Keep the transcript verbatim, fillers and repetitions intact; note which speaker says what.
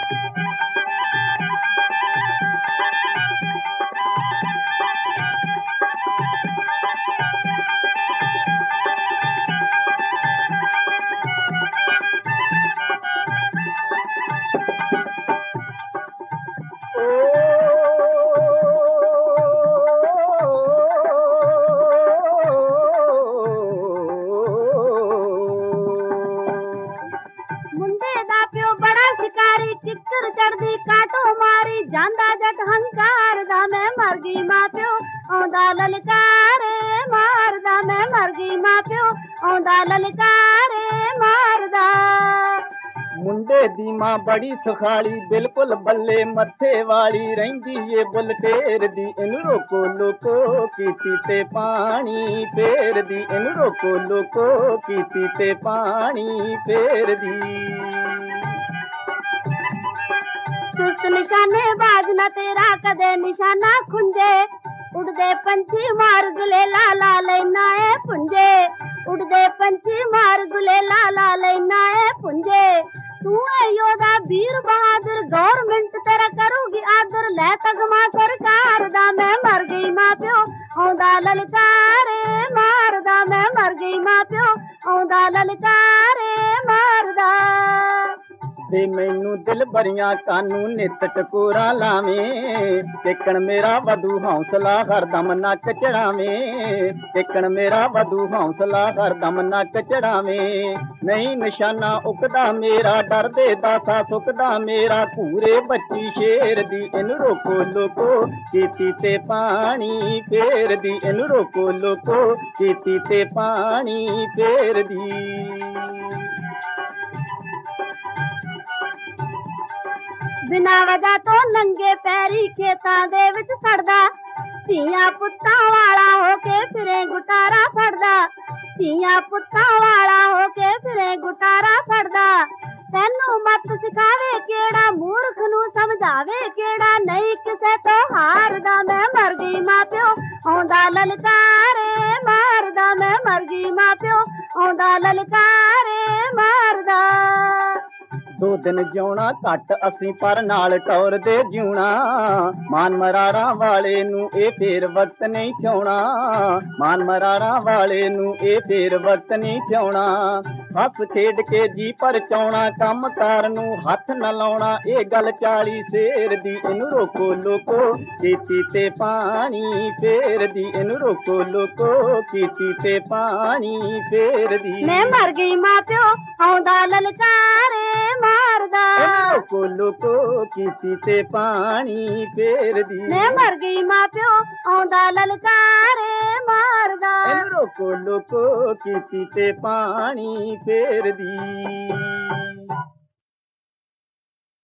Speaker 1: किक्कर चढ़दी काटो मारी जांदा जट हंकार दा मैं मर गई मां प्यो आंदा ललकार मारदा मैं मर गई मां प्यो आंदा ललकार मारदा।
Speaker 2: मुंडे दी मां बड़ी सुखाली बिल्कुल बल्ले मथे वाली रहिंदी ए बुल टेर दी इन रोको लोको कीती ते पानी फेर दी इन रोको लोको कीती ते पानी फेर दी।
Speaker 1: चुस्त निशाने बाज ना तेरा कदे निशाना खुंजे उड़दे पंछी मार गुले लाला लेना है पुंजे उड़दे पंछी मार गुले लाला लेना है पुंजे। तू है योदा वीर बहादुर गवर्नमेंट तेरा करूगी आदर ले तगमा सरकार दा मैं मर गई मां प्यो आंदा ललकार मारदा मैं मर गई मां प्यो आंदा ललकार मारदा।
Speaker 2: दे मैनू दिल भरियां कानू नित टकोरा लावें टेकण मेरा वधू हौसला हरदम नक चढ़ावें टेकण मेरा वधू हौसला हरदम नक चढ़ावें। नहीं निशाना उकदा मेरा डर दे दासा सुकदा मेरा पूरे बच्ची शेर दी इन रोको लोको कीती ते पानी फेर दी इन रोको लोको कीती ते पानी फेर दी।
Speaker 1: बिना वजह तो नंगे पैरी खेतां दे विच सड़दा धीआं पुत्तां वाला होके फिरे गुटारा फड़दा धीआं पुत्तां वाला होके फिरे गुटारा फड़दा। तैनू मत सिखावे केड़ा मूर्ख नू समझावे केड़ा नहीं किसे तो हारदा मैं मर गई मां प्यो आंदा ललकार मारदा मैं मर गई मां प्यो आंदा ललकार मारदा।
Speaker 2: दो दिन जिउणा घट असी पर नाल टौर दे जिउणा मान मरारा वाले नू ए फेर वक्त नहीं थ्योणा मान मरारा वाले नू ए फेर वक्त नहीं थ्योणा। हस खेड के जी पर चौना कम कार नू हथ न लाउणा ए गल चाली शेर दी इन रोको लोको कीती ते पानी फेर दी इन रोको लोको कीती ते पानी फेर दी।
Speaker 1: मैं मर गई मां प्यो आंदा ललकार मारदा
Speaker 2: रोको लोको कीती ते पानी फेर दी।
Speaker 1: मैं मर गई मां प्यो आंदा ललकार मारदा
Speaker 2: रोको लोको कीती ते पानी फेर दी।